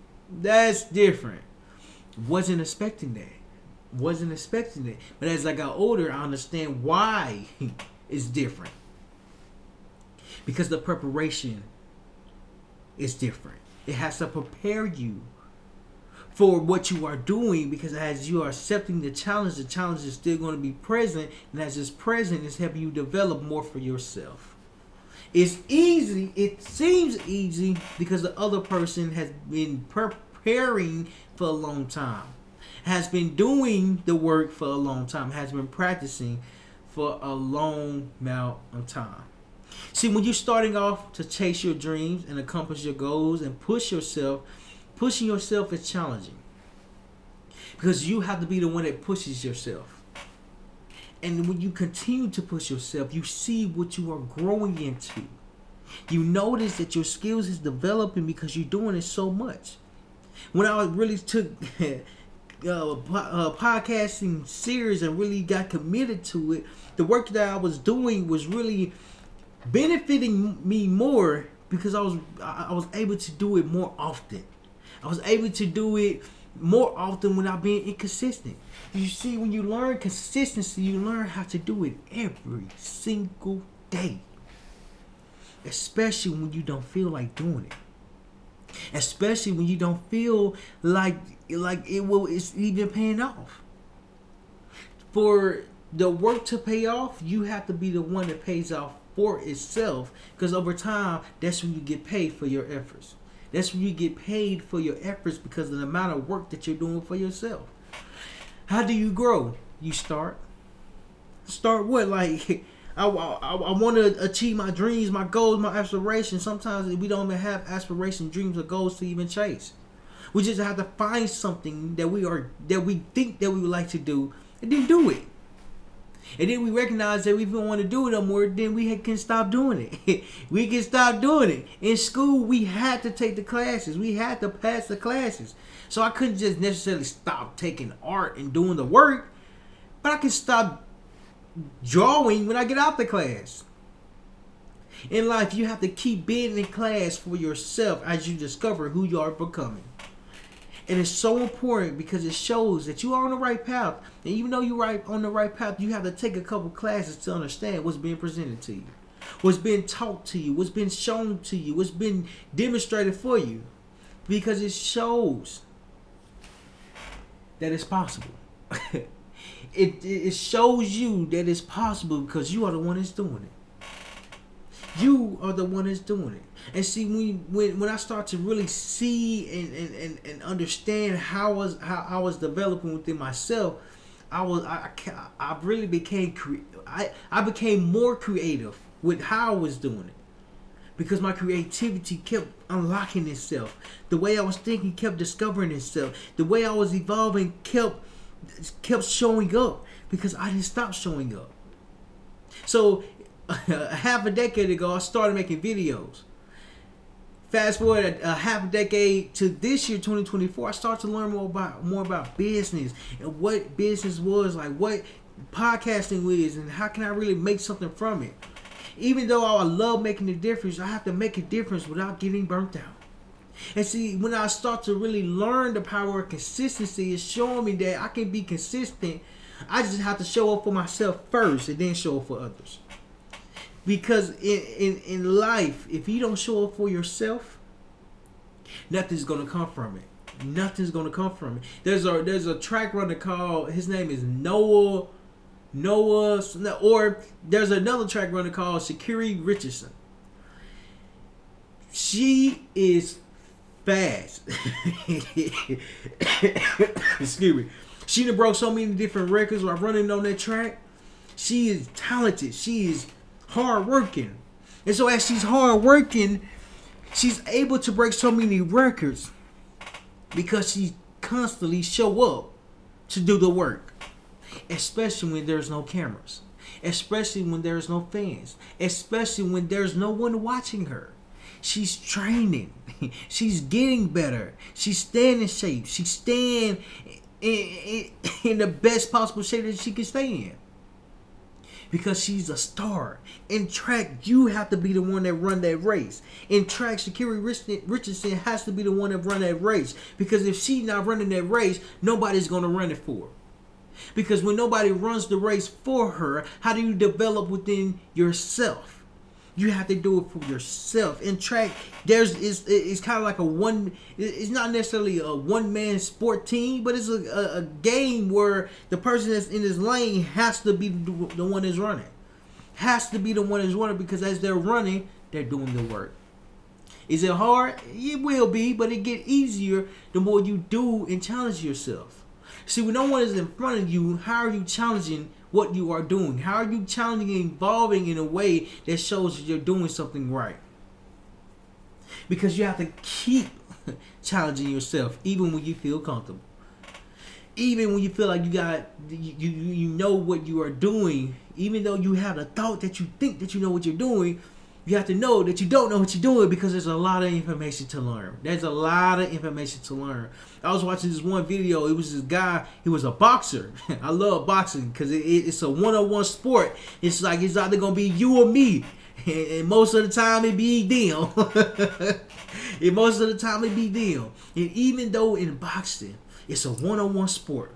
Wasn't expecting that. But as I got older, I understand why it's different. Because the preparation is different. It has to prepare you for what you are doing, because as you are accepting the challenge is still going to be present, and as it's present, it's helping you develop more for yourself. It's easy. It seems easy because the other person has been preparing for a long time, has been doing the work for a long time, has been practicing for a long amount of time. See, when you're starting off to chase your dreams and accomplish your goals and pushing yourself is challenging, because you have to be the one that pushes yourself. And when you continue to push yourself, you see what you are growing into. You notice that your skills is developing because you're doing it so much. When I really took podcasting serious and really got committed to it, the work that I was doing was really benefiting me more, because I was able to do it more often. I was able to do it more often without being inconsistent. You see, when you learn consistency, you learn how to do it every single day. Especially when you don't feel like doing it. Especially when you don't feel like it's even paying off. For the work to pay off, you have to be the one that pays off for itself, because over time, that's when you get paid for your efforts. That's when you get paid for your efforts, because of the amount of work that you're doing for yourself. How do you grow? You start what? Like, I want to achieve my dreams, my goals, my aspirations. Sometimes we don't even have aspirations, dreams, or goals to even chase. We just have to find something that we think that we would like to do, and then do it. And then we recognize that if we don't want to do it no more, then we can stop doing it. We can stop doing it. In school, we had to take the classes. We had to pass the classes. So I couldn't just necessarily stop taking art and doing the work, but I can stop drawing when I get out the class. In life, you have to keep being in class for yourself as you discover who you are becoming. And it's so important, because it shows that you are on the right path. And even though you're on the right path, you have to take a couple classes to understand what's being presented to you, what's being taught to you, what's been shown to you, what's been demonstrated for you. Because it shows that it's possible. It shows you that it's possible, because you are the one that's doing it. You are the one that's doing it. And see, when I start to really see and understand how I was developing within myself, I really became I became more creative with how I was doing it, because my creativity kept unlocking itself. The way I was thinking kept discovering itself. The way I was evolving kept showing up, because I didn't stop showing up. So half a decade ago, I started making videos. Fast forward a half a decade to this year, 2024, I started to learn more about business and what business was, like what podcasting is, and how can I really make something from it. Even though I love making a difference, I have to make a difference without getting burnt out. And see, when I start to really learn the power of consistency, it's showing me that I can be consistent. I just have to show up for myself first and then show up for others. Because in life, if you don't show up for yourself, nothing's gonna come from it. Nothing's gonna come from it. There's a track runner called, his name is Noah, or there's another track runner called Sha'Carri Richardson. She is fast. Excuse me. She done broke so many different records while running on that track. She is talented. She is hard working. And so as she's hard working, she's able to break so many records because she constantly show up to do the work. Especially when there's no cameras. Especially when there's no fans. Especially when there's no one watching her. She's training. She's getting better. She's staying in shape. She's staying in the best possible shape that she can stay in. Because she's a star. In track, you have to be the one that run that race. In track, Sha'Carri Richardson has to be the one that run that race. Because if she's not running that race, nobody's going to run it for her. Because when nobody runs the race for her, how do you develop within yourself? You have to do it for yourself. In track, it's kind of like it's not necessarily a one-man sport team, but it's a game where the person that's in this lane has to be the one that's running. Has to be the one that's running, because as they're running, they're doing the work. Is it hard? It will be, but it gets easier the more you do and challenge yourself. See, when no one is in front of you, how are you challenging what you are doing? How are you challenging and evolving in a way that shows that you're doing something right? Because you have to keep challenging yourself, even when you feel comfortable. Even when you feel like you know what you are doing, even though you have the thought that you think that you know what you're doing, you have to know that you don't know what you're doing, because there's a lot of information to learn. There's a lot of information to learn. I was watching this one video. It was this guy. He was a boxer. I love boxing because it's a one-on-one sport. It's like it's either going to be you or me. And most of the time it be them. And most of the time it be them. And even though in boxing, it's a one-on-one sport.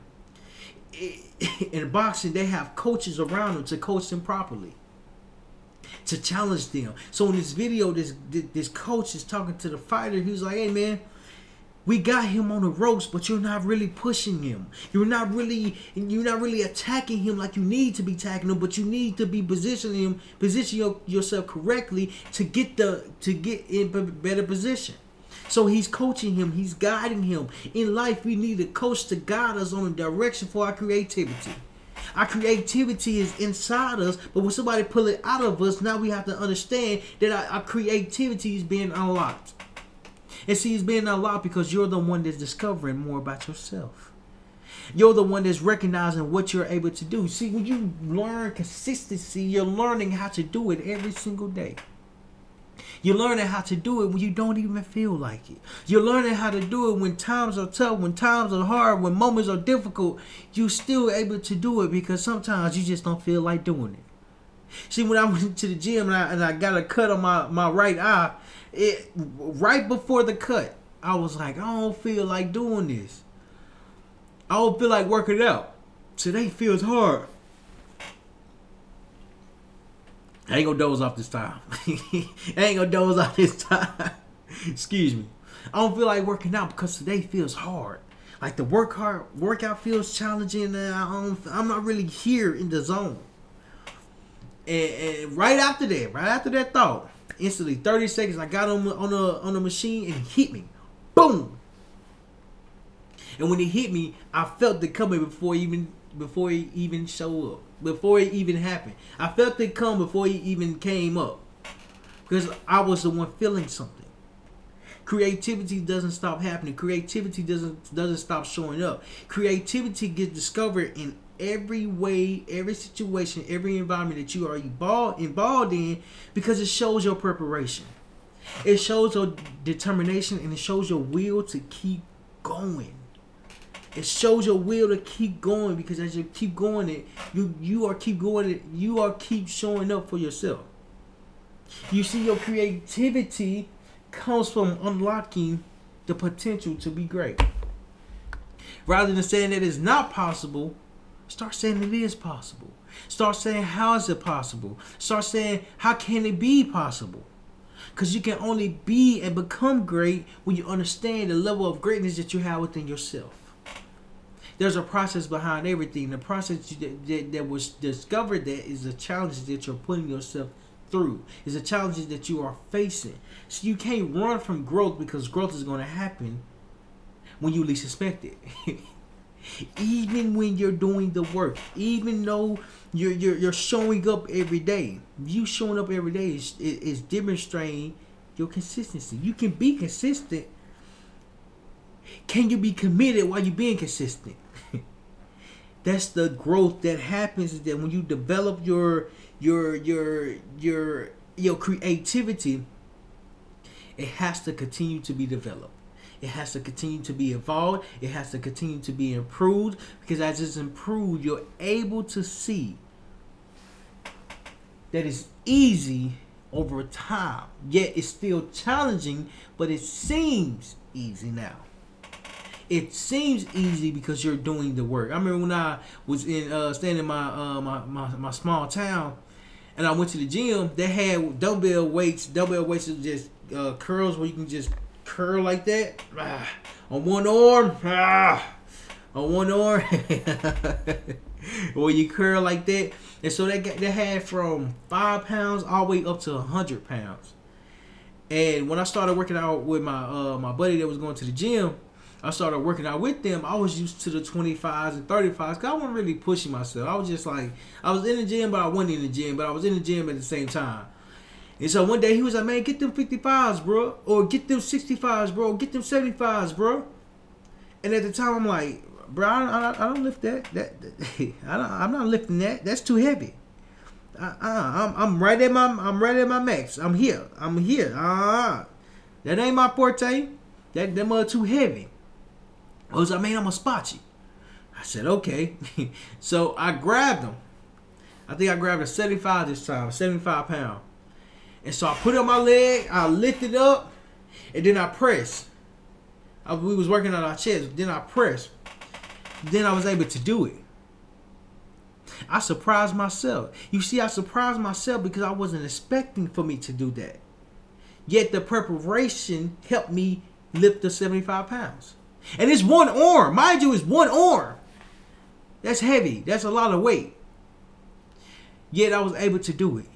In boxing, they have coaches around them to coach them properly, to challenge them. So in this video, this coach is talking to the fighter. He was like, "Hey man, we got him on the ropes, but you're not really pushing him. You're not really attacking him like you need to be attacking him, but you need to be position yourself correctly to get in a better position." So he's coaching him, he's guiding him. In life, we need a coach to guide us on the direction for our creativity. Our creativity is inside us, but when somebody pull it out of us, now we have to understand that our creativity is being unlocked. And see, it's being unlocked because you're the one that's discovering more about yourself. You're the one that's recognizing what you're able to do. See, when you learn consistency, you're learning how to do it every single day. You're learning how to do it when you don't even feel like it. You're learning how to do it when times are tough, when times are hard, when moments are difficult. You're still able to do it because sometimes you just don't feel like doing it. See, when I went to the gym and I got a cut on my right eye, right before the cut, I was like, I don't feel like doing this. I don't feel like working out. Today feels hard. I ain't gonna doze off this time. Excuse me. I don't feel like working out because today feels hard. Like the workout feels challenging, and I'm not really here in the zone. And right after that thought, instantly 30 seconds, I got on the machine and it hit me. Boom. And when it hit me, I felt it coming before it even showed up. Before it even happened. I felt it come before it even came up. Because I was the one feeling something. Creativity doesn't stop happening. Creativity doesn't stop showing up. Creativity gets discovered in every way, every situation, every environment that you are involved in, because it shows your preparation. It shows your determination, and it shows your will to keep going. It shows your will to keep going, because as you keep going, you are keep showing up for yourself. You see, your creativity comes from unlocking the potential to be great. Rather than saying that it's not possible, start saying it is possible. Start saying, how is it possible? Start saying, how can it be possible? Because you can only be and become great when you understand the level of greatness that you have within yourself. There's a process behind everything. The process that was discovered that is the challenges that you're putting yourself through. Is the challenges that you are facing. So you can't run from growth, because growth is going to happen when you least expect it. Even when you're doing the work, even though you're showing up every day, you showing up every day is demonstrating your consistency. You can be consistent. Can you be committed while you're being consistent? That's the growth that happens. Is that when you develop your creativity, it has to continue to be developed. It has to continue to be evolved. It has to continue to be improved, because as it's improved, you're able to see that it's easy over time. Yet it's still challenging, but it seems easy now. It seems easy because you're doing the work. I remember when I was staying in my small town, and I went to the gym. They had dumbbell weights. Dumbbell weights is just curls where you can just curl like that on one arm. On one arm, where you curl like that. And so they had from 5 pounds all the way up to 100 pounds. And when I started working out with my buddy that was going to the gym, I started working out with them. I was used to the 25s and 35s because I wasn't really pushing myself. I was just like, I was in the gym, but I wasn't in the gym. But I was in the gym at the same time. And so one day he was like, man, get them 55s, bro. Or get them 65s, bro. Get them 75s, bro. And at the time, I'm like, bro, I don't lift that. I'm not lifting that. That's too heavy. I'm right at my max. I'm here. That ain't my forte. That mother too heavy. I was like, man, I'm gonna spot you. I said, okay. So I grabbed him. I think I grabbed a 75 this time, 75 pound. And so I put it on my leg, I lifted up, and then I pressed. We was working on our chest, then I pressed. Then I was able to do it. I surprised myself. You see, I surprised myself because I wasn't expecting for me to do that. Yet the preparation helped me lift the 75 pounds. And it's one arm. Mind you, it's one arm. That's heavy. That's a lot of weight. Yet I was able to do it.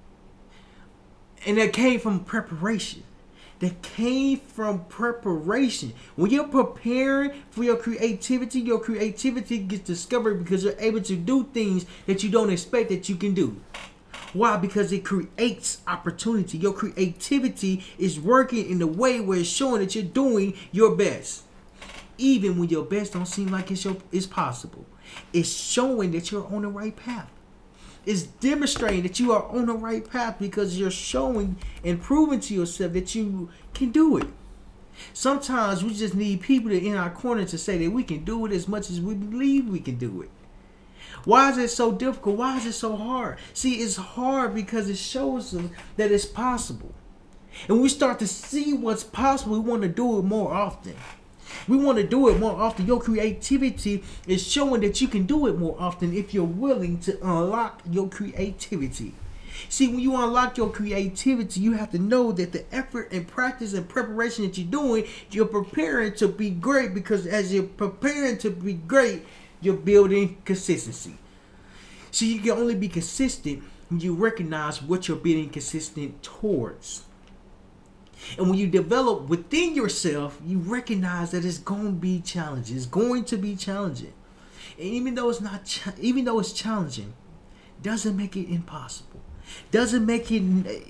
And that came from preparation. That came from preparation. When you're preparing for your creativity gets discovered because you're able to do things that you don't expect that you can do. Why? Because it creates opportunity. Your creativity is working in a way where it's showing that you're doing your best. Even when your best don't seem like it's possible. It's showing that you're on the right path. It's demonstrating that you are on the right path because you're showing and proving to yourself that you can do it. Sometimes we just need people in our corner to say that we can do it as much as we believe we can do it. Why is it so difficult? Why is it so hard? See, it's hard because it shows us that it's possible. And when we start to see what's possible, we want to do it more often. We want to do it more often. Your creativity is showing that you can do it more often if you're willing to unlock your creativity. See, when you unlock your creativity, you have to know that the effort and practice and preparation that you're doing, you're preparing to be great, because as you're preparing to be great, you're building consistency. See, you can only be consistent when you recognize what you're being consistent towards. And when you develop within yourself, you recognize that it's going to be challenging. It's going to be challenging. And even though it's challenging, doesn't make it impossible. Doesn't make it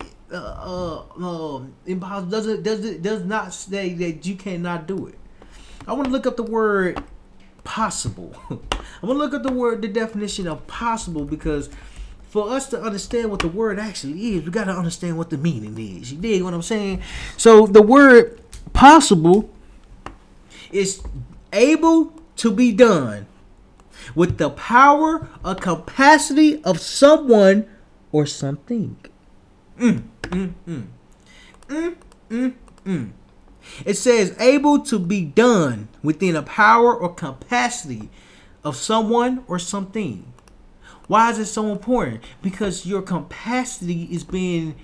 impossible. Does not say that you cannot do it. I want to look up the word possible. I want to look up the definition of possible, because for us to understand what the word actually is, we got to understand what the meaning is. You dig what I'm saying? So the word possible is able to be done with the power or capacity of someone or something. It says able to be done within a power or capacity of someone or something. Why is it so important? Because your capacity is being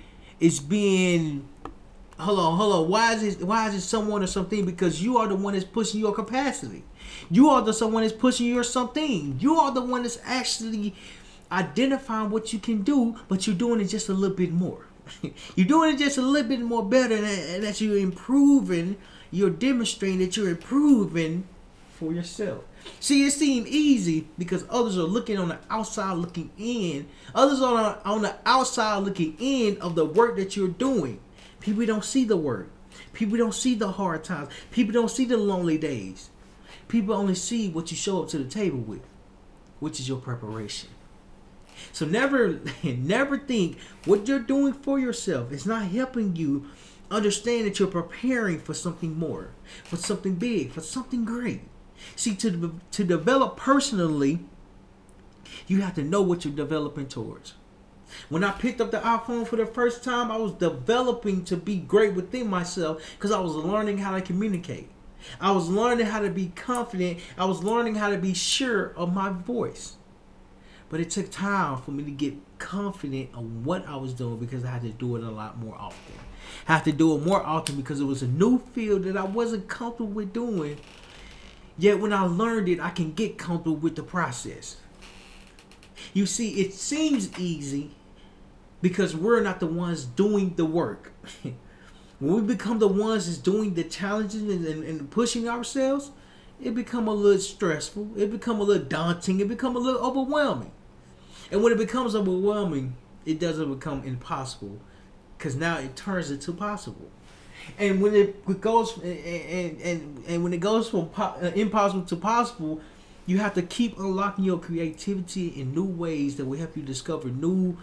hold on. Why is it someone or something? Because you are the one that's pushing your capacity. You are the someone that's pushing your something. You are the one that's actually identifying what you can do, but you're doing it just a little bit more. You're doing it just a little bit more better, and that you're improving. You're demonstrating that you're improving for yourself. See, it seems easy because others are looking on the outside looking in. Others are on the outside looking in of the work that you're doing. People don't see the work. People don't see the hard times. People don't see the lonely days. People only see what you show up to the table with, which is your preparation. So never think what you're doing for yourself is not helping you understand that you're preparing for something more, for something big, for something great. See, to develop personally, you have to know what you're developing towards. When I picked up the iPhone for the first time, I was developing to be great within myself because I was learning how to communicate. I was learning how to be confident. I was learning how to be sure of my voice. But it took time for me to get confident on what I was doing because I had to do it a lot more often. I had to do it more often because it was a new field that I wasn't comfortable with doing. Yet when I learned it, I can get comfortable with the process. You see, it seems easy because we're not the ones doing the work. When we become the ones that's doing the challenges and pushing ourselves, it become a little stressful. It become a little daunting. It become a little overwhelming. And when it becomes overwhelming, it doesn't become impossible because now it turns into possible. And when it goes and when it goes from impossible to possible, you have to keep unlocking your creativity in new ways that will help you discover new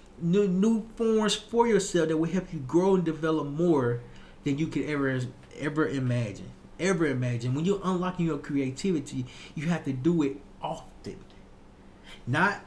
forms for yourself that will help you grow and develop more than you could ever imagine. When you're unlocking your creativity, you have to do it often. Not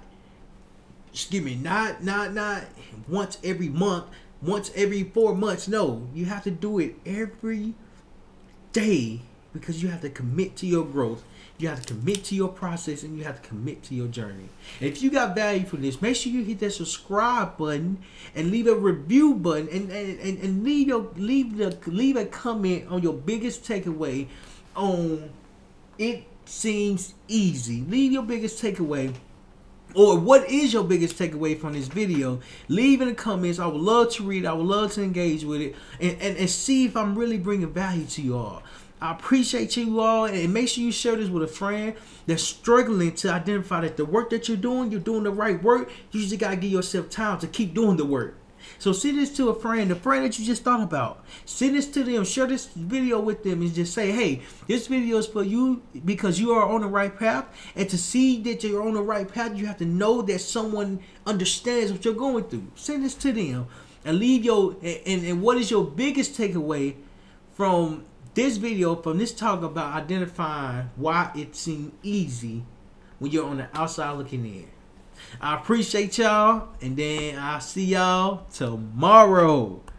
once every month, once every 4 months. No, you have to do it every day because you have to commit to your growth. You have to commit to your process and you have to commit to your journey. And if you got value from this, make sure you hit that subscribe button and leave a review button and leave a comment on your biggest takeaway on It Seems Easy. Leave your biggest takeaway. Or what is your biggest takeaway from this video? Leave in the comments. I would love to read it. I would love to engage with it and see if I'm really bringing value to you all. I appreciate you all, and make sure you share this with a friend that's struggling to identify that the work that you're doing the right work. You just got to give yourself time to keep doing the work. So send this to a friend that you just thought about. Send this to them. Share this video with them and just say, hey, this video is for you because you are on the right path. And to see that you're on the right path, you have to know that someone understands what you're going through. Send this to them and leave and what is your biggest takeaway from this video, from this talk about identifying why it seems easy when you're on the outside looking in. I appreciate y'all, and then I'll see y'all tomorrow.